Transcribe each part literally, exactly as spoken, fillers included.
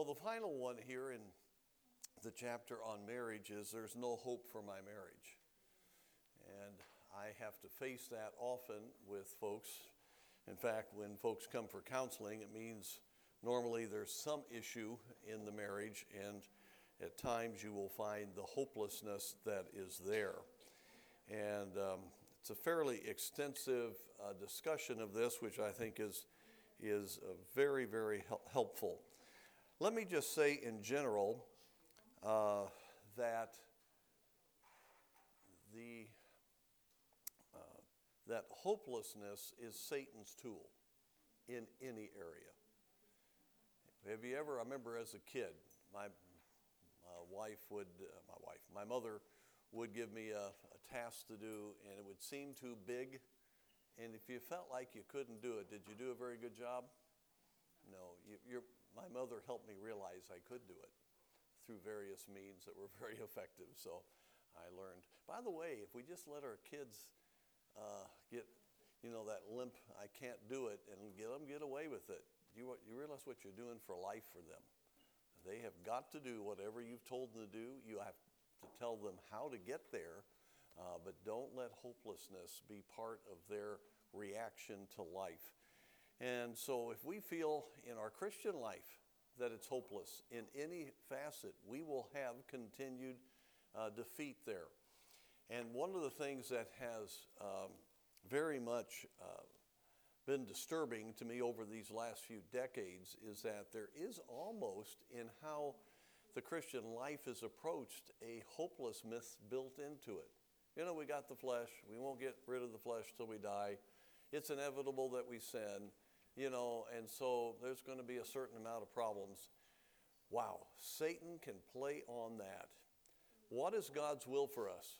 So the final one here in the chapter on marriage is there's no hope for my marriage. And I have to face that often with folks. In fact, when folks come for counseling, it means normally there's some issue in the marriage, and at times you will find the hopelessness that is there. And um, it's a fairly extensive uh, discussion of this, which I think is, is uh, very, very hel- helpful. Let me just say in general uh, that the uh, that hopelessness is Satan's tool in any area. Have you ever, I remember as a kid, my, my wife would, uh, my wife, my mother would give me a, a task to do, and it would seem too big. And if you felt like you couldn't do it, did you do a very good job? No. You, you're, my mother helped me realize I could do it through various means that were very effective. So I learned. By the way, if we just let our kids uh, get, you know, that limp, I can't do it, and get them get away with it, you, you realize what you're doing for life for them. They have got to do whatever you've told them to do. You have to tell them how to get there, uh, but don't let hopelessness be part of their reaction to life. And so if we feel in our Christian life that it's hopeless in any facet, we will have continued uh, defeat there. And one of the things that has um, very much uh, been disturbing to me over these last few decades is that there is almost in how the Christian life is approached a hopelessness built into it. You know, we got the flesh. We won't get rid of the flesh till we die. It's inevitable that we sin, you know, and so there's going to be a certain amount of problems. Wow, Satan can play on that. What is God's will for us?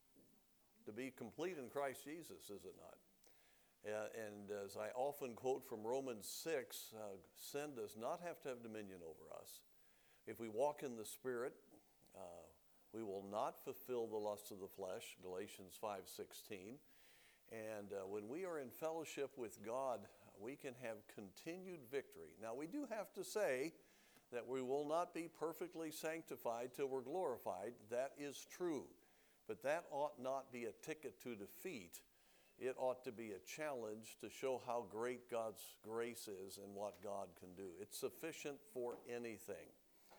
To be complete in Christ Jesus, is it not? Uh, and as I often quote from Romans six, uh, sin does not have to have dominion over us. If we walk in the Spirit, uh, we will not fulfill the lusts of the flesh, Galatians five sixteen. And uh, when we are in fellowship with God, we can have continued victory. Now, we do have to say that we will not be perfectly sanctified till we're glorified. That is true. But that ought not be a ticket to defeat. It ought to be a challenge to show how great God's grace is and what God can do. It's sufficient for anything.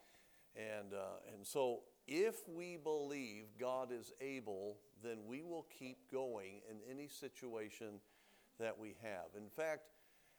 And, uh, and so if we believe God is able, then we will keep going in any situation that we have. In fact,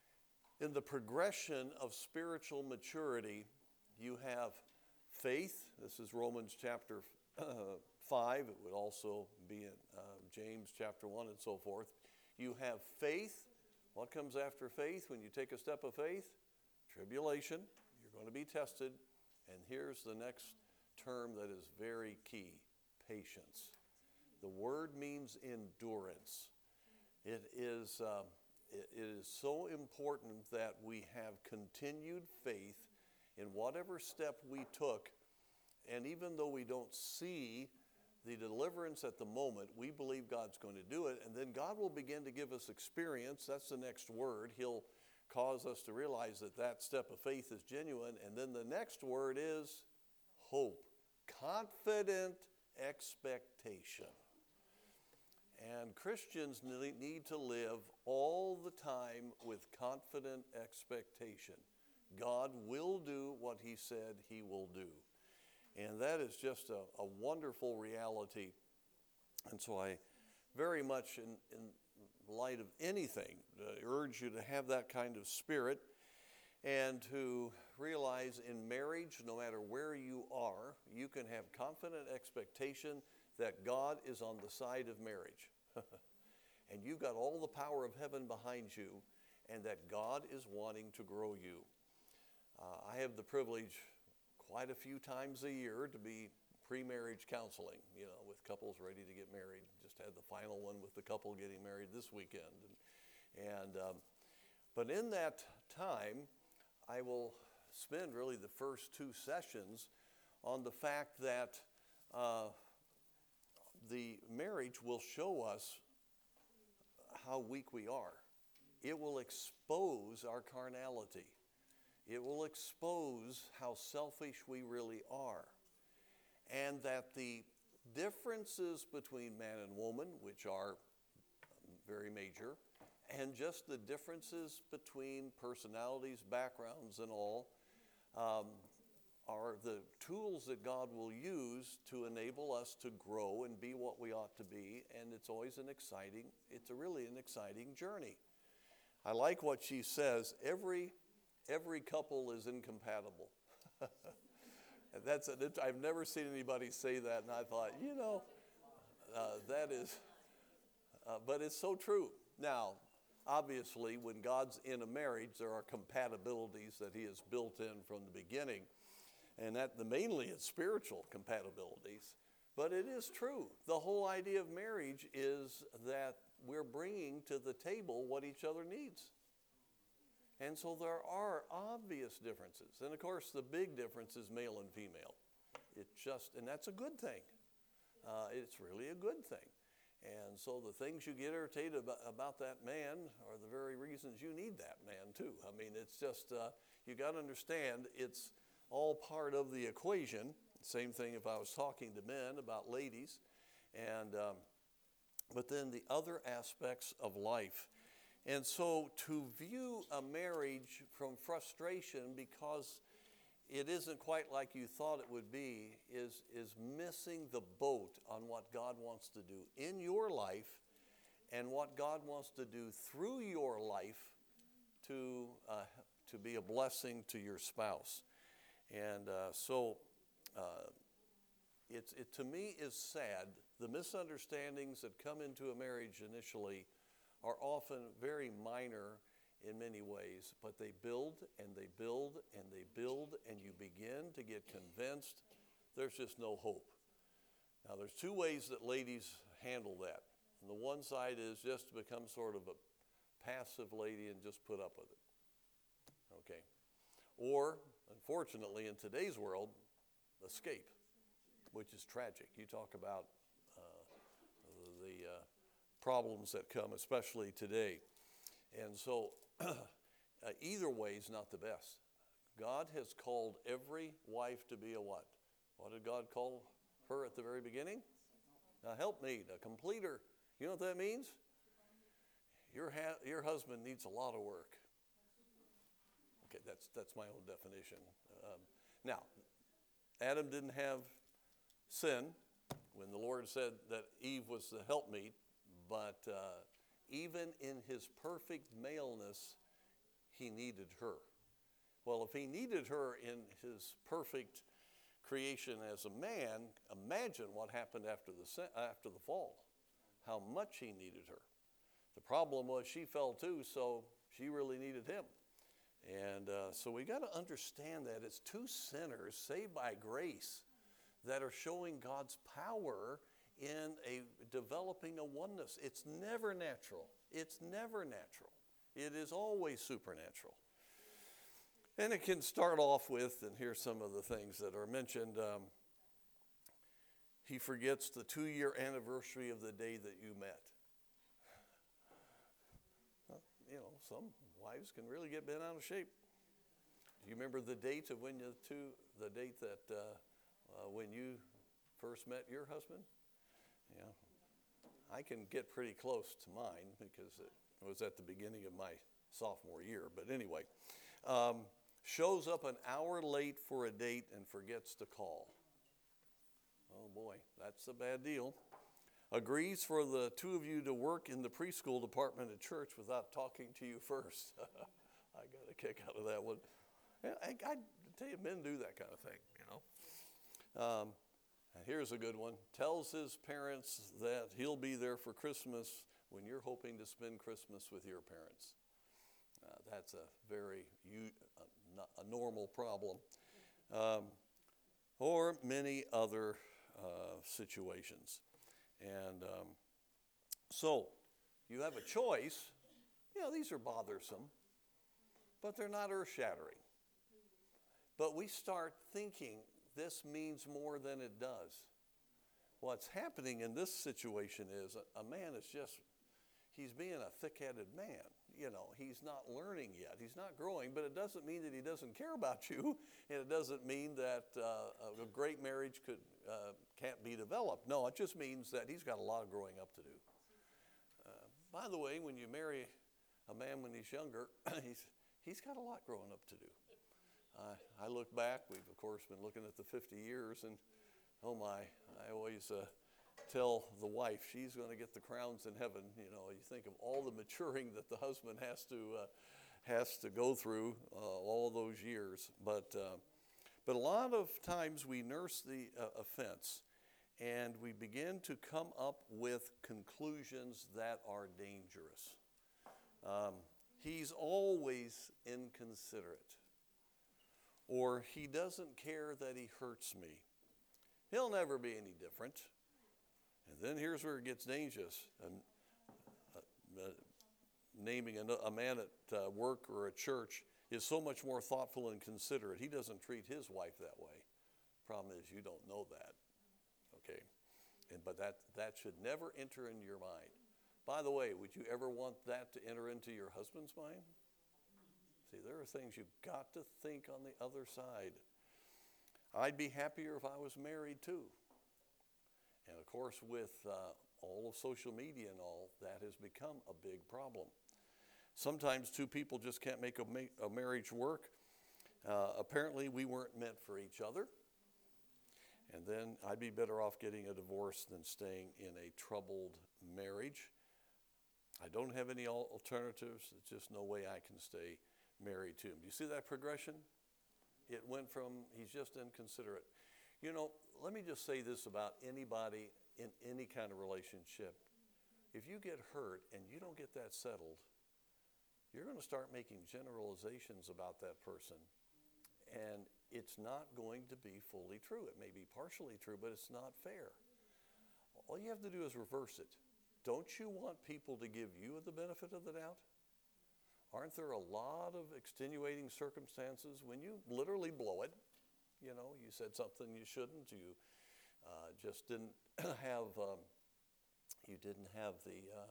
in the progression of spiritual maturity, you have faith. This is Romans chapter uh, five. It would also be in uh, James chapter one and so forth. You have faith. What comes after faith when you take a step of faith? Tribulation. You're going to be tested. And here's the next term that is very key: patience. The word means endurance. It is, uh, it is so important that we have continued faith in whatever step we took. And even though we don't see the deliverance at the moment, we believe God's going to do it. And then God will begin to give us experience. That's the next word. He'll cause us to realize that that step of faith is genuine. And then the next word is hope. Confident expectation. And Christians need to live all the time with confident expectation. God will do what he said he will do. And that is just a, a wonderful reality. And so I very much, in, in light of anything, uh, urge you to have that kind of spirit and to realize in marriage, no matter where you are, you can have confident expectation that God is on the side of marriage. And you've got all the power of heaven behind you, and that God is wanting to grow you. Uh, I have the privilege quite a few times a year to be pre-marriage counseling, you know, with couples ready to get married. Just had the final one with the couple getting married this weekend. And, and um, but in that time, I will spend really the first two sessions on the fact that uh, the marriage will show us how weak we are. It will expose our carnality. It will expose shows how selfish we really are. And that the differences between man and woman, which are very major, and just the differences between personalities, backgrounds, and all, um, are the tools that God will use to enable us to grow and be what we ought to be. And it's always an exciting, it's a really an exciting journey. I like what she says, every, every couple is incompatible. That's a, I've never seen anybody say that, and I thought, you know, uh, that is, uh, but it's so true. Now, obviously, when God's in a marriage, there are compatibilities that he has built in from the beginning, and that the mainly it's spiritual compatibilities. But it is true. The whole idea of marriage is that we're bringing to the table what each other needs. And so there are obvious differences. And of course, the big difference is male and female. It just, and that's a good thing. Uh, it's really a good thing. And so the things you get irritated about, about that man are the very reasons you need that man too. I mean, it's just, uh, you got to understand, it's all part of the equation. Same thing if I was talking to men about ladies. And, um, but then the other aspects of life. And so to view a marriage from frustration because it isn't quite like you thought it would be is, is missing the boat on what God wants to do in your life and what God wants to do through your life to, uh, to be a blessing to your spouse. And uh, so uh, it's, it to me is sad. The misunderstandings that come into a marriage initially are often very minor in many ways, but they build and they build and they build, and you begin to get convinced there's just no hope. Now, there's two ways that ladies handle that. On the one side is just to become sort of a passive lady and just put up with it. Okay. Or, unfortunately, in today's world, escape, which is tragic. You talk about uh, the uh, problems that come, especially today. And so uh, either way is not the best. God has called every wife to be a what? What did God call her at the very beginning? A helpmate, a completer. You know what that means? Your, ha- your husband needs a lot of work. Okay, that's, that's my own definition. Um, now, Adam didn't have sin when the Lord said that Eve was the helpmeet. But uh, even in his perfect maleness, he needed her. Well, if he needed her in his perfect creation as a man, imagine what happened after the after the fall, how much he needed her. The problem was she fell too, so she really needed him. And uh, so we got to understand that it's two sinners saved by grace that are showing God's power in a developing a oneness. It's never natural. It's never natural. It is always supernatural. And it can start off with, and here's some of the things that are mentioned. Um, he forgets the two-year anniversary of the day that you met. Well, you know, some wives can really get bent out of shape. Do you remember the date of when you two, the date that uh, uh, when you first met your husband? Yeah, I can get pretty close to mine because it was at the beginning of my sophomore year. But anyway, um, shows up an hour late for a date and forgets to call. Oh boy, that's a bad deal. Agrees for the two of you to work in the preschool department at church without talking to you first. I got a kick out of that one. I, I tell you, men do that kind of thing, you know. Um, And here's a good one. Tells his parents that he'll be there for Christmas when you're hoping to spend Christmas with your parents. Uh, that's a very uh, a normal problem. Um, or many other uh, situations. And um, so you have a choice. You know, these are bothersome, but they're not earth-shattering. But we start thinking, this means more than it does. What's happening in this situation is a, a man is just, he's being a thick-headed man. you know, he's not learning yet. He's not growing, but it doesn't mean that he doesn't care about you, and it doesn't mean that uh, a great marriage could uh, can't be developed. No, it just means that he's got a lot of growing up to do. Uh, by the way, when you marry a man when he's younger, he's he's got a lot growing up to do. Uh, I look back. We've of course been looking at the fifty years, and oh my, I always. Uh, tell the wife she's going to get the crowns in heaven. You know, you think of all the maturing that the husband has to uh, has to go through uh, all those years. But uh, but a lot of times we nurse the uh, offense, and we begin to come up with conclusions that are dangerous. Um, he's always inconsiderate, or he doesn't care that he hurts me. He'll never be any different. And then here's where it gets dangerous. Um, uh, uh, naming a, a man at uh, work or at church is so much more thoughtful and considerate. He doesn't treat his wife that way. Problem is, you don't know that. Okay? And, but that, that should never enter into your mind. By the way, would you ever want that to enter into your husband's mind? See, there are things you've got to think on the other side. I'd be happier if I was married too. And of course, with uh, all of social media and all, that has become a big problem. Sometimes two people just can't make a, ma- a marriage work. Uh, apparently, we weren't meant for each other. And then I'd be better off getting a divorce than staying in a troubled marriage. I don't have any alternatives. There's just no way I can stay married to him. Do you see that progression? It went from he's just inconsiderate. You know, let me just say this about anybody in any kind of relationship. If you get hurt and you don't get that settled, you're going to start making generalizations about that person. And it's not going to be fully true. It may be partially true, but it's not fair. All you have to do is reverse it. Don't you want people to give you the benefit of the doubt? Aren't there a lot of extenuating circumstances when you literally blow it? You know, you said something you shouldn't. You uh, just didn't have, um, you didn't have the uh,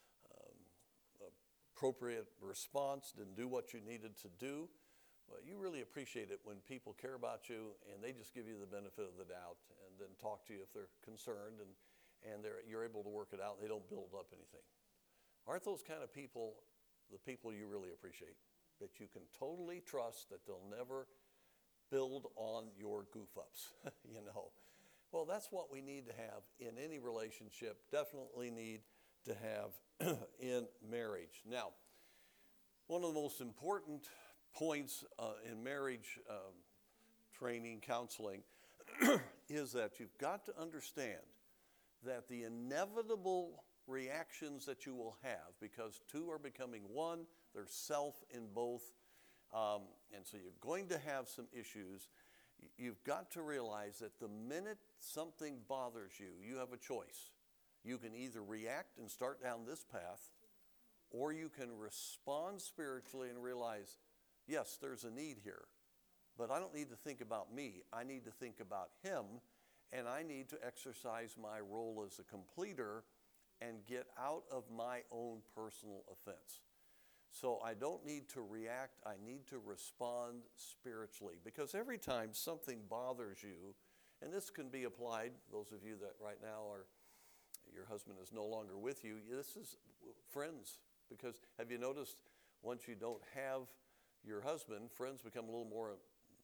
um, appropriate response, didn't do what you needed to do. Well, you really appreciate it when people care about you and they just give you the benefit of the doubt and then talk to you if they're concerned and, and they're, you're able to work it out. They don't build up anything. Aren't those kind of people the people you really appreciate? That you can totally trust that they'll never build on your goof-ups, you know. Well, that's what we need to have in any relationship, definitely need to have in marriage. Now, one of the most important points uh, in marriage um, training, counseling, is that you've got to understand that the inevitable reactions that you will have, because two are becoming one, there's self in both, Um, and so you're going to have some issues. You've got to realize that the minute something bothers you, you have a choice. You can either react and start down this path, or you can respond spiritually and realize, yes, there's a need here, but I don't need to think about me. I need to think about him, and I need to exercise my role as a completer and get out of my own personal offense. So I don't need to react, I need to respond spiritually. Because every time something bothers you, and this can be applied, those of you that right now are, your husband is no longer with you, this is friends. Because have you noticed, once you don't have your husband, friends become a little more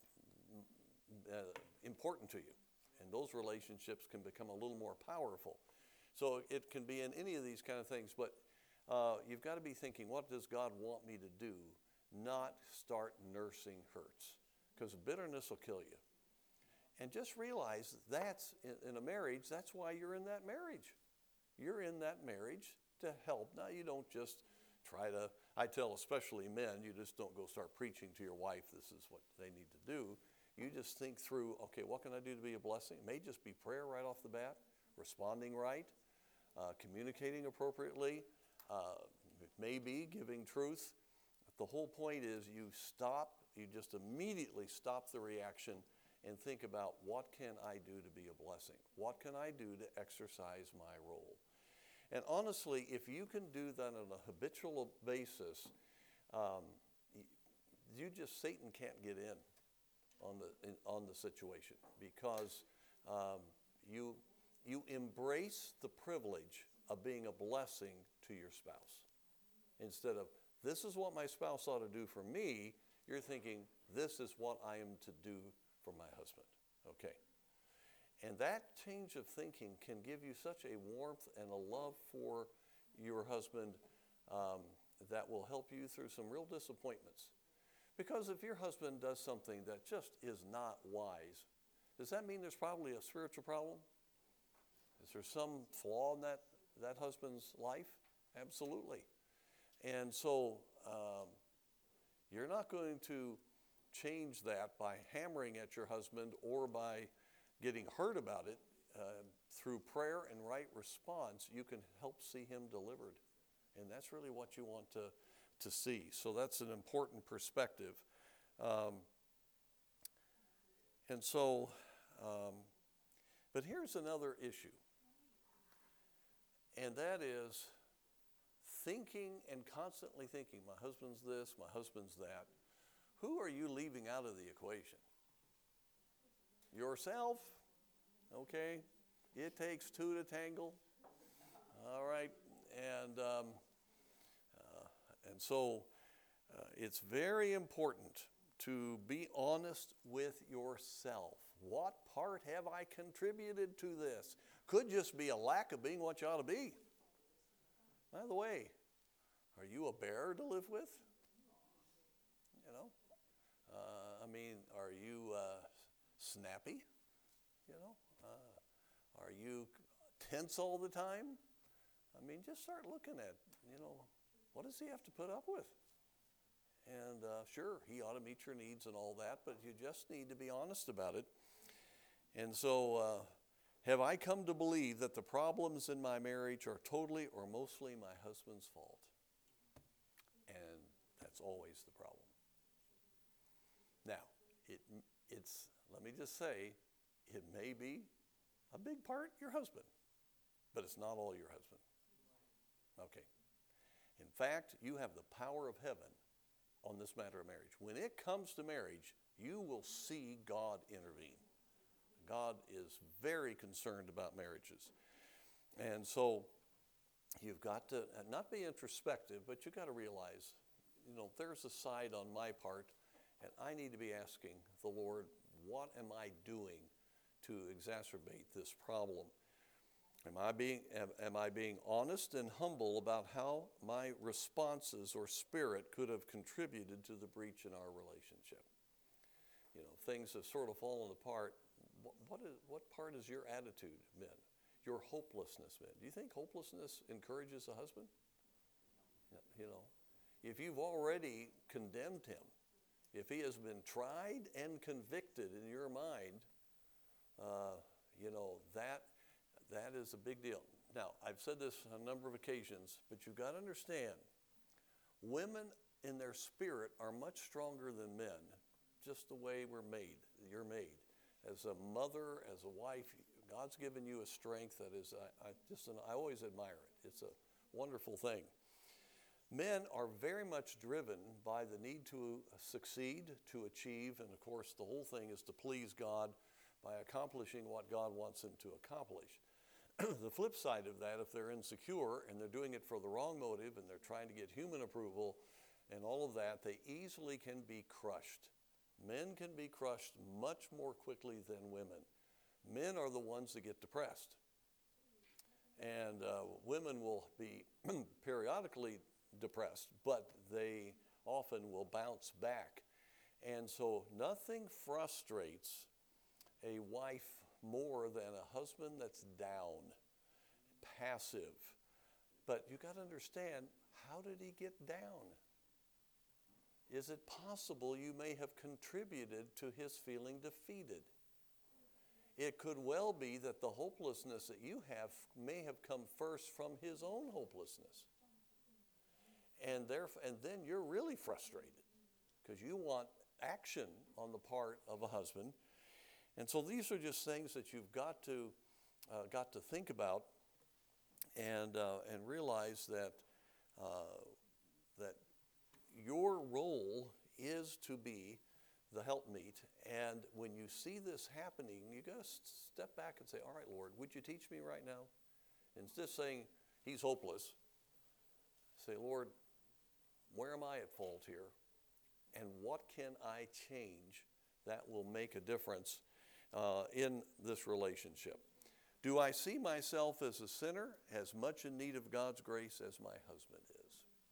uh, important to you. And those relationships can become a little more powerful. So it can be in any of these kind of things, but Uh, you've got to be thinking, what does God want me to do? Not start nursing hurts, because bitterness will kill you. And just realize that's, in, in a marriage, that's why you're in that marriage. You're in that marriage to help. Now, you don't just try to, I tell especially men, you just don't go start preaching to your wife, this is what they need to do. You just think through, okay, what can I do to be a blessing? It may just be prayer right off the bat, responding right, uh, communicating appropriately. Uh, it may be giving truth. The whole point is you stop, you just immediately stop the reaction and think about, what can I do to be a blessing? What can I do to exercise my role? And honestly, if you can do that on a habitual basis, um, you just, Satan can't get in on the, in, on the situation because um, you, you embrace the privilege of being a blessing to your spouse. Instead of, this is what my spouse ought to do for me, you're thinking, this is what I am to do for my husband. Okay. And that change of thinking can give you such a warmth and a love for your husband um, that will help you through some real disappointments. Because if your husband does something that just is not wise, does that mean there's probably a spiritual problem? Is there some flaw in that, that husband's life? Absolutely. And so um, you're not going to change that by hammering at your husband or by getting hurt about it. Uh, through prayer and right response, you can help see him delivered. And that's really what you want to, to see. So that's an important perspective. Um, and so, um, but here's another issue. And that is thinking and constantly thinking, my husband's this, my husband's that. Who are you leaving out of the equation? Yourself? Okay. It takes two to tangle. All right. And um, uh, and so uh, it's very important to be honest with yourself. What part have I contributed to this? Could just be a lack of being what you ought to be. By the way, are you a bear to live with? You know? Uh, I mean, are you uh, snappy? You know? Uh, are you tense all the time? I mean, just start looking at, you know, what does he have to put up with? And uh, sure, he ought to meet your needs and all that, but you just need to be honest about it. And so, uh, have I come to believe that the problems in my marriage are totally or mostly my husband's fault? And that's always the problem. Now, it, it's, let me just say, it may be a big part your husband, but it's not all your husband. Okay. In fact, you have the power of heaven on this matter of marriage. When it comes to marriage, you will see God intervene. God is very concerned about marriages. And so you've got to not be introspective, but you've got to realize, you know, there's a side on my part, and I need to be asking the Lord, what am I doing to exacerbate this problem? Am I being, am, am I being honest and humble about how my responses or spirit could have contributed to the breach in our relationship? You know, things have sort of fallen apart. What, what, is, what part is your attitude been? Your hopelessness been? Do you think hopelessness encourages a husband? You know, if you've already condemned him, if he has been tried and convicted in your mind, uh, you know, that that is a big deal. Now, I've said this on a number of occasions, but you've got to understand, women in their spirit are much stronger than men, just the way we're made, you're made. As a mother, as a wife, God's given you a strength that is, I, I just, I always admire it. It's a wonderful thing. Men are very much driven by the need to succeed, to achieve, and of course the whole thing is to please God by accomplishing what God wants them to accomplish. The flip side of that, if they're insecure and they're doing it for the wrong motive and they're trying to get human approval and all of that, they easily can be crushed. Men can be crushed much more quickly than women. Men are the ones that get depressed. And uh, women will be periodically depressed, but they often will bounce back. And so nothing frustrates a wife more than a husband that's down, passive. But you got to understand, how did he get down? Is it possible you may have contributed to his feeling defeated? It could well be that the hopelessness that you have may have come first from his own hopelessness. And, therefore, and then you're really frustrated because you want action on the part of a husband. And so these are just things that you've got to, uh, got to think about. and uh, and realize that uh, that your role is to be the helpmeet. And when you see this happening, you got to step back and say, all right, Lord, would you teach me right now? Instead of saying he's hopeless, say, Lord, where am I at fault here? And what can I change that will make a difference uh, in this relationship? Do I see myself as a sinner, as much in need of God's grace as my husband is?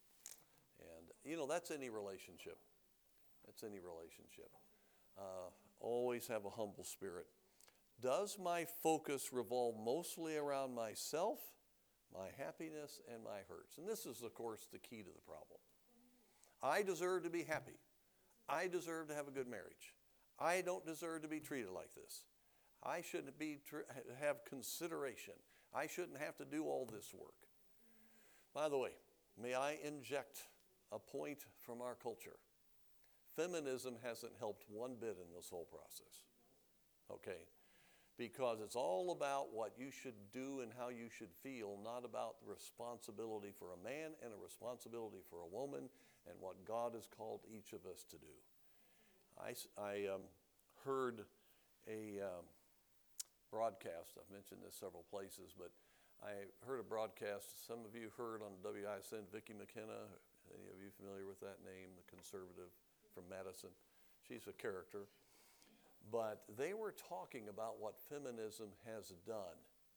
And, you know, that's any relationship. That's any relationship. Uh, always have a humble spirit. Does my focus revolve mostly around myself, my happiness, and my hurts? And this is, of course, the key to the problem. I deserve to be happy. I deserve to have a good marriage. I don't deserve to be treated like this. I shouldn't be tr- have consideration. I shouldn't have to do all this work. By the way, may I inject a point from our culture? Feminism hasn't helped one bit in this whole process, okay? Because it's all about what you should do and how you should feel, not about the responsibility for a man and a responsibility for a woman and what God has called each of us to do. I, I um, heard a um, broadcast, I've mentioned this several places, but I heard a broadcast some of you heard on W I S N, Vicki McKenna. Any of you familiar with that name, the conservative from Madison? She's a character. But they were talking about what feminism has done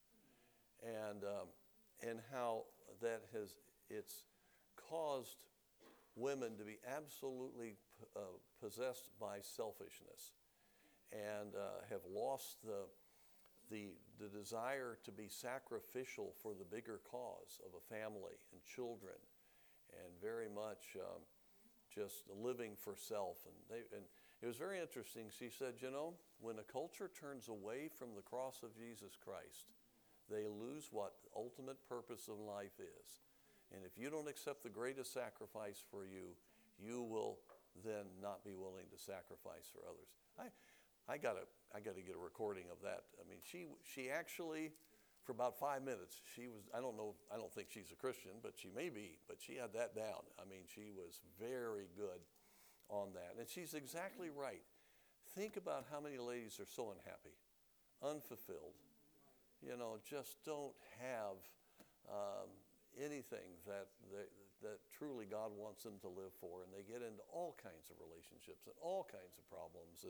and um, and how that has it's caused women to be absolutely uh, possessed by selfishness and uh, have lost the, the the desire to be sacrificial for the bigger cause of a family and children, and very much um, just living for self. And they and it was very interesting. She said, you know, when a culture turns away from the cross of Jesus Christ, they lose what the ultimate purpose of life is. And if you don't accept the greatest sacrifice for you, you will then not be willing to sacrifice for others. I, I gotta, I gotta get a recording of that. I mean, she, she actually, for about five minutes, she was. I don't know. I don't think she's a Christian, but she may be. But she had that down. I mean, she was very good on that. And she's exactly right. Think about how many ladies are so unhappy, unfulfilled, you know, just don't have um, anything that, that that truly God wants them to live for, and they get into all kinds of relationships and all kinds of problems. And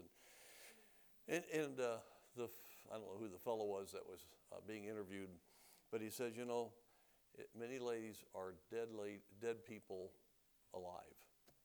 and, and uh, the I don't know who the fellow was that was uh, being interviewed, but he says, you know, it, many ladies are dead, late, dead people alive.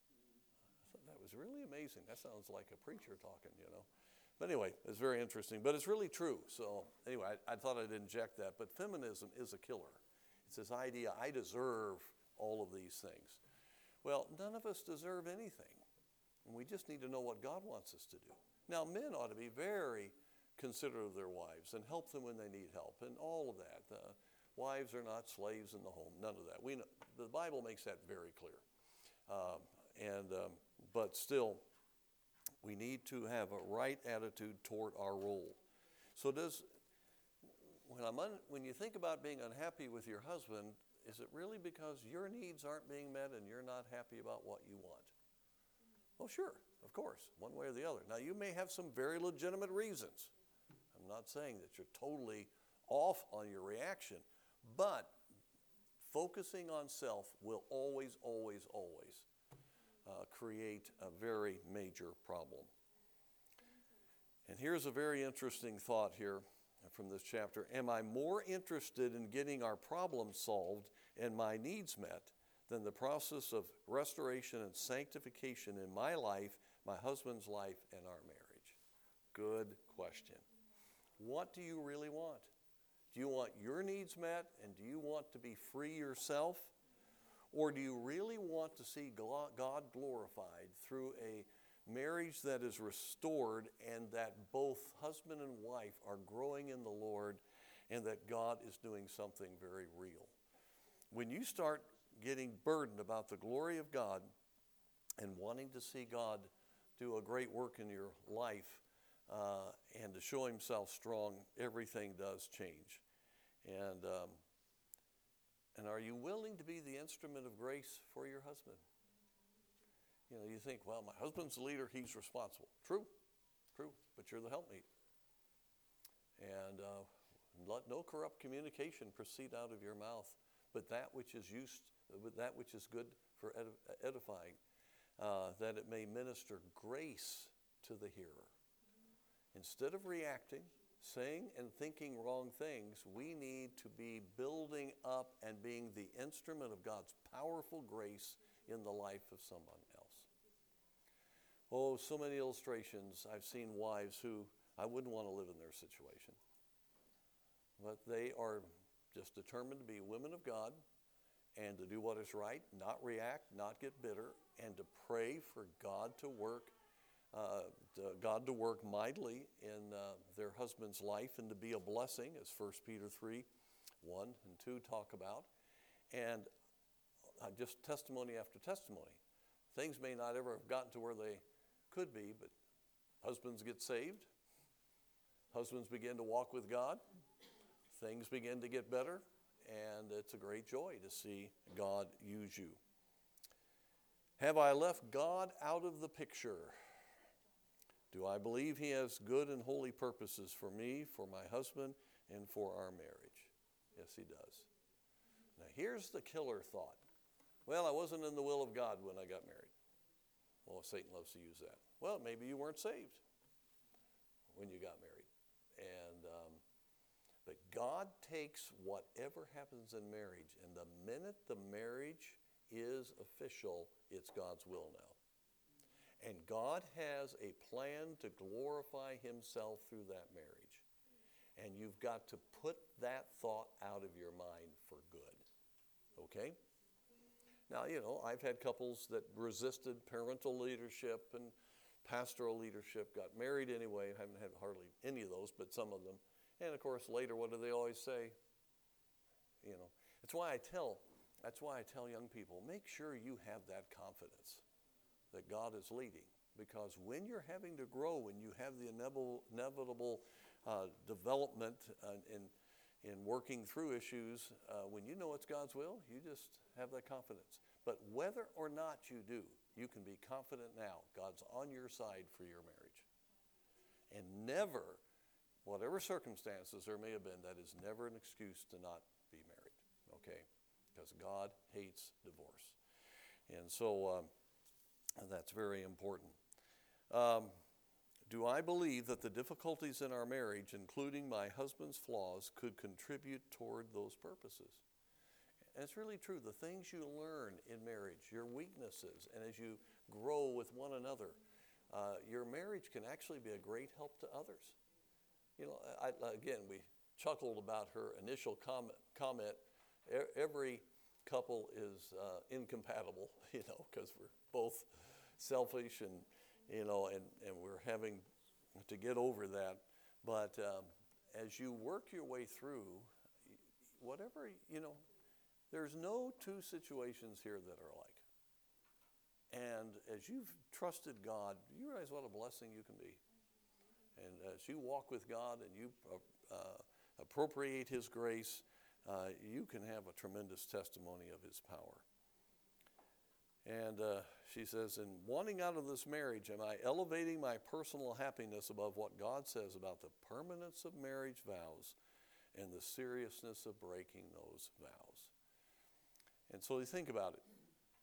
That was really amazing. That sounds like a preacher talking, you know. But anyway, it's very interesting. But it's really true. So anyway, I, I thought I'd inject that. But feminism is a killer. It's this idea, I deserve all of these things. Well, none of us deserve anything. And we just need to know what God wants us to do. Now, men ought to be very considerate of their wives and help them when they need help and all of that. Uh, wives are not slaves in the home. None of that. We know, the Bible makes that very clear. Um, and... Um, But still, we need to have a right attitude toward our role. So does, when, I'm un, when you think about being unhappy with your husband, is it really because your needs aren't being met and you're not happy about what you want? Well, sure, of course, one way or the other. Now, you may have some very legitimate reasons. I'm not saying that you're totally off on your reaction, but focusing on self will always, always, always Uh, create a very major problem. And here's a very interesting thought here from this chapter. Am I more interested in getting our problems solved and my needs met than the process of restoration and sanctification in my life, my husband's life, and our marriage? Good question. What do you really want? Do you want your needs met, and do you want to be free yourself? Or do you really want to see God glorified through a marriage that is restored and that both husband and wife are growing in the Lord and that God is doing something very real? When you start getting burdened about the glory of God and wanting to see God do a great work in your life uh, and to show himself strong, everything does change. And um, And are you willing to be the instrument of grace for your husband? You know, you think, well, my husband's the leader, he's responsible. True, true, but you're the helpmate. And uh, let no corrupt communication proceed out of your mouth, but that which is used, but that which is good for edi- edifying, uh, that it may minister grace to the hearer. Instead of reacting, saying and thinking wrong things, we need to be building up and being the instrument of God's powerful grace in the life of someone else. Oh, so many illustrations. I've seen wives who I wouldn't want to live in their situation. But they are just determined to be women of God and to do what is right, not react, not get bitter, and to pray for God to work, uh, to God to work mightily in uh, their husband's life and to be a blessing, as First Peter three, one and two talk about. And uh, just testimony after testimony. Things may not ever have gotten to where they could be, but husbands get saved. Husbands begin to walk with God. Things begin to get better, and it's a great joy to see God use you. Have I left God out of the picture? Do I believe he has good and holy purposes for me, for my husband, and for our marriage? Yes, he does. Now, here's the killer thought. Well, I wasn't in the will of God when I got married. Well, Satan loves to use that. Well, maybe you weren't saved when you got married. And um, but God takes whatever happens in marriage, and the minute the marriage is official, it's God's will now. And God has a plan to glorify himself through that marriage. And you've got to put that thought out of your mind for good. Okay? Now, you know, I've had couples that resisted parental leadership and pastoral leadership, got married anyway. I haven't had hardly any of those, but some of them. And of course, later, what do they always say? You know, that's why I tell, that's why I tell young people, make sure you have that confidence that God is leading. Because when you're having to grow, when you have the inevitable, inevitable uh, development uh, in in working through issues, uh, when you know it's God's will, you just have that confidence. But whether or not you do, you can be confident now God's on your side for your marriage. And never, whatever circumstances there may have been, that is never an excuse to not be married, okay? Because God hates divorce. And so um, that's very important. Um, Do I believe that the difficulties in our marriage, including my husband's flaws, could contribute toward those purposes? And it's really true. The things you learn in marriage, your weaknesses, and as you grow with one another, uh, your marriage can actually be a great help to others. You know, I, again, we chuckled about her initial comment. comment. E- every couple is uh, incompatible, you know, because we're both selfish and You know, and, and we're having to get over that. But um, as you work your way through, whatever, you know, there's no two situations here that are alike. And as you've trusted God, you realize what a blessing you can be. And as you walk with God and you uh, appropriate his grace, uh, you can have a tremendous testimony of his power. And uh, she says, in wanting out of this marriage, am I elevating my personal happiness above what God says about the permanence of marriage vows and the seriousness of breaking those vows? And so you think about it.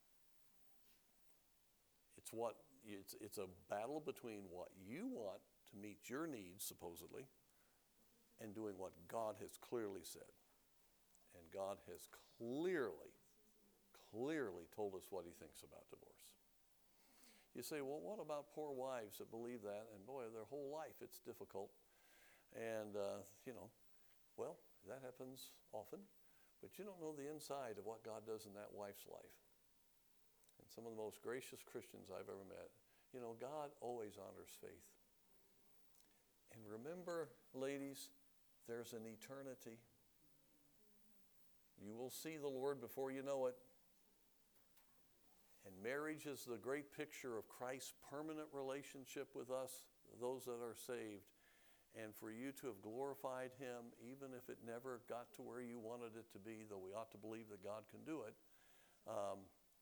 It's what it's, it's a battle between what you want to meet your needs, supposedly, and doing what God has clearly said. And God has clearly clearly told us what he thinks about divorce. You say, well, what about poor wives that believe that? And boy, their whole life it's difficult. And, uh, you know, well, that happens often. But you don't know the inside of what God does in that wife's life. And some of the most gracious Christians I've ever met, you know, God always honors faith. And remember, ladies, there's an eternity. You will see the Lord before you know it. And marriage is the great picture of Christ's permanent relationship with us, those that are saved. and for you to have glorified him, even if it never got to where you wanted it to be, though we ought to believe that God can do it, um,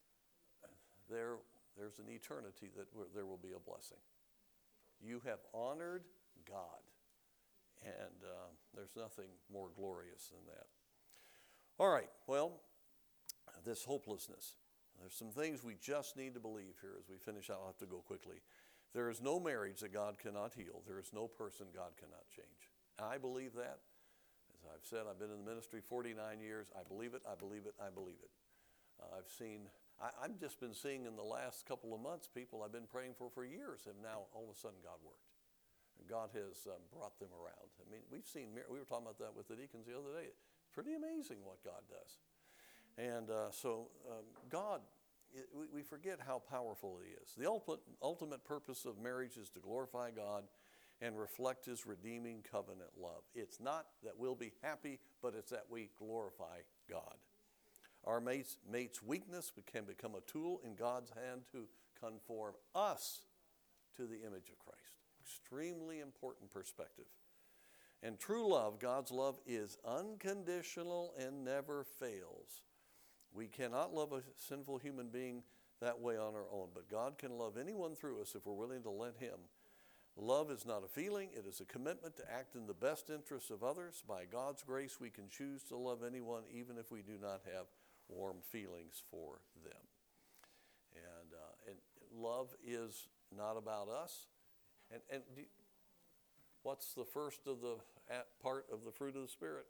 there, there's an eternity that where there will be a blessing. You have honored God, and uh, there's nothing more glorious than that. All right, well, this hopelessness. There's some things we just need to believe here as we finish out. I'll have to go quickly. There is no marriage that God cannot heal. There is no person God cannot change. I believe that. As I've said, I've been in the ministry forty-nine years. I believe it, I believe it, I believe it. Uh, I've seen, I, I've just been seeing in the last couple of months, people I've been praying for for years have now all of a sudden God worked. And God has um, brought them around. I mean, we've seen, we were talking about that with the deacons the other day. It's pretty amazing what God does. And uh, so um, God, it, we, we forget how powerful he is. The ultimate, ultimate purpose of marriage is to glorify God and reflect his redeeming covenant love. It's not that we'll be happy, but it's that we glorify God. Our mate's, mate's weakness can become a tool in God's hand to conform us to the image of Christ. Extremely important perspective. And true love, God's love, is unconditional and never fails. We cannot love a sinful human being that way on our own, but God can love anyone through us if we're willing to let him. Love is not a feeling, it is a commitment to act in the best interests of others. By God's grace, we can choose to love anyone even if we do not have warm feelings for them. And, uh, and love is not about us. And, and do, what's the first of the part of the fruit of the Spirit?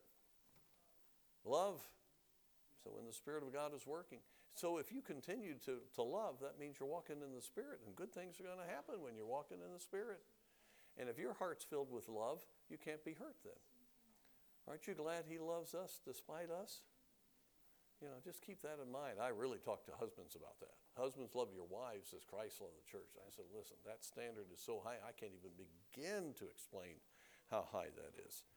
Love. So when the Spirit of God is working. So if you continue to, to love, that means you're walking in the Spirit, and good things are going to happen when you're walking in the Spirit. And if your heart's filled with love, you can't be hurt then. Aren't you glad he loves us despite us? You know, just keep that in mind. I really talk to husbands about that. Husbands, love your wives as Christ loved the church. I said, listen, that standard is so high, I can't even begin to explain how high that is.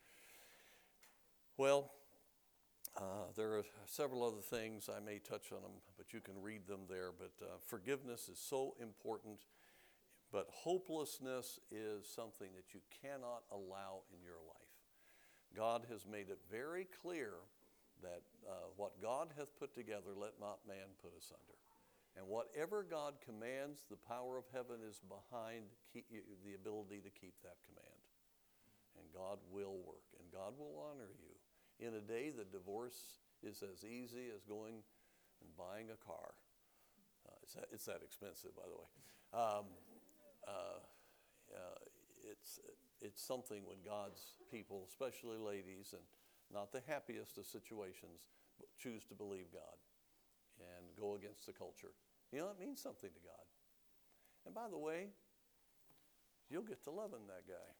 Well, Uh, there are several other things. I may touch on them, but you can read them there. But uh, forgiveness is so important. But hopelessness is something that you cannot allow in your life. God has made it very clear that uh, what God hath put together, let not man put asunder. And whatever God commands, the power of heaven is behind keep, the ability to keep that command. And God will work, and God will honor you. In a day, the divorce is as easy as going and buying a car. Uh, it's, that, it's that expensive, by the way. Um, uh, uh, it's, it's something when God's people, especially ladies, and not the happiest of situations, choose to believe God and go against the culture. You know, it means something to God. And by the way, you'll get to loving that guy.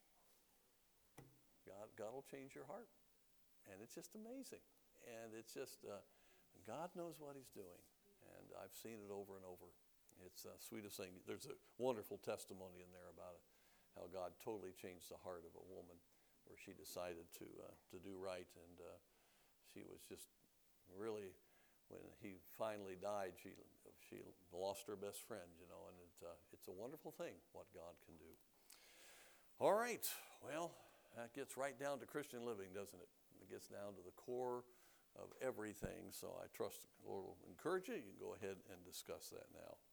God, God will change your heart. And it's just amazing. And it's just, uh, God knows what he's doing. And I've seen it over and over. It's the sweetest thing. There's a wonderful testimony in there about it, how God totally changed the heart of a woman where she decided to uh, to do right. And uh, she was just really, when he finally died, she she lost her best friend, you know. And it, uh, it's a wonderful thing what God can do. All right. Well, that gets right down to Christian living, doesn't it? It gets down to the core of everything. So I trust the Lord will encourage you. You can go ahead and discuss that now.